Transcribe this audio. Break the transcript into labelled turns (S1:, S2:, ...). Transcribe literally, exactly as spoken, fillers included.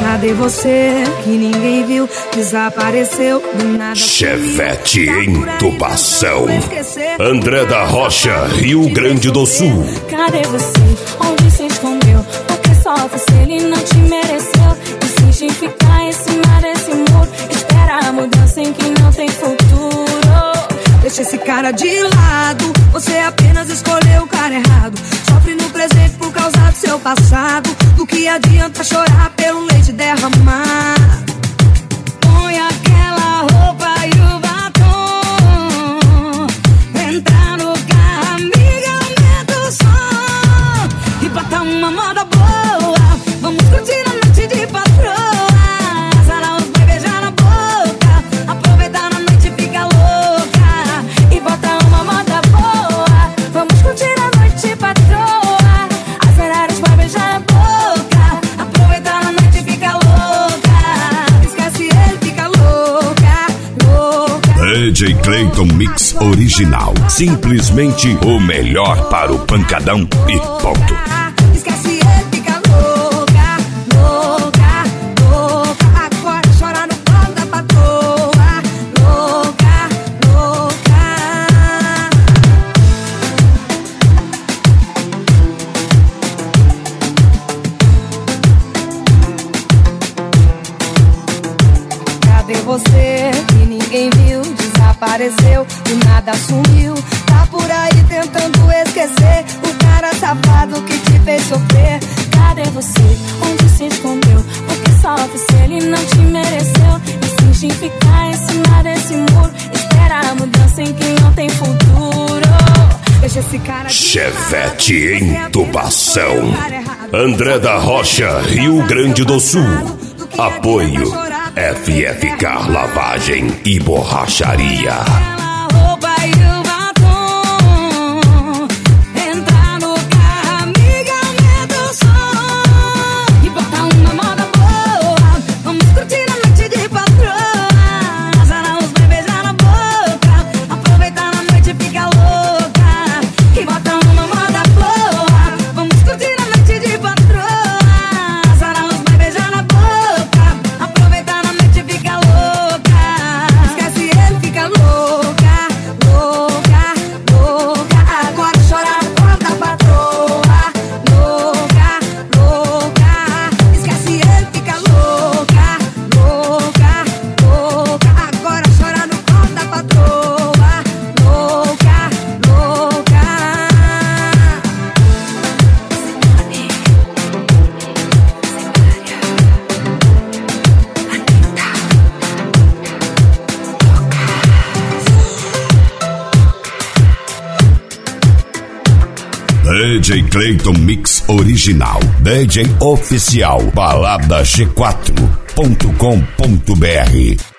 S1: Cadê você que ninguém viu? Desapareceu do nada.
S2: Chevette em Tubação. André da Rocha, Rio Grande do Sul.
S3: Cadê você? Onde se escondeu? Porque só você, ele não te mereceu. Insiste em ficar em cima desse muro. Espera a mudança em que não tem futuro.
S1: Deixa esse cara de lado. Você apenas escolheu o cara errado. Sofre no presente por causa do seu passado. Do que adianta chorar pelo leite derramar? Põe aquela roupa e o batom. Entra no carro, amiga, aumenta o som. E bota uma moda boa. Vamos curtir a noite de patroa. Sara os vai beijar na boca. Aproveitar a noite e fica louca. E bota uma moda boa. Vamos curtir a noite patroa. Acelerar os vai beijar na boca. Aproveitar a noite e fica louca. Esquece ele, fica louca, louca.
S2: D J Clayton Mix Original. Simplesmente o melhor para o pancadão e ponto.
S1: Esquece ele, fica louca, louca, louca. Agora chora no colo da patroa. Louca, louca. Cadê você que ninguém viu? Desapareceu, do nada sumiu. Tá por aí tentando esquecer o cara safado que te fez sofrer.
S3: Cadê você? Onde se escondeu? Porque só você, ele não te mereceu. Insiste em ficar em cima desse muro. Espera a mudança em que não tem futuro.
S1: Deixa esse cara de
S2: Chevette em Tubação. André da Rocha, Rio Grande do Sul. Apoio F F K Lavagem e Borracharia.
S1: aquela roupa e o batom. Entra no carro, amiga, aumenta o som. E bota uma moda boa. Vamos curtir a noite de patroa. Sara os vai beijar na boca. Aproveitar a noite e fica louca. E bota uma moda boa. Vamos curtir a noite de patroa. Sara os vai beijar na boca. Aproveitar a noite e fica louca. Esquece ele, fica louca, louca, louca. Agora chora a porta da patroa. Louca, louca. Esquece ele, fica louca, louca, louca. Agora chora no colo da patroa. Louca, louca.
S2: D J Clayton Mix Original. D J Oficial. Balada G quatro ponto com ponto br.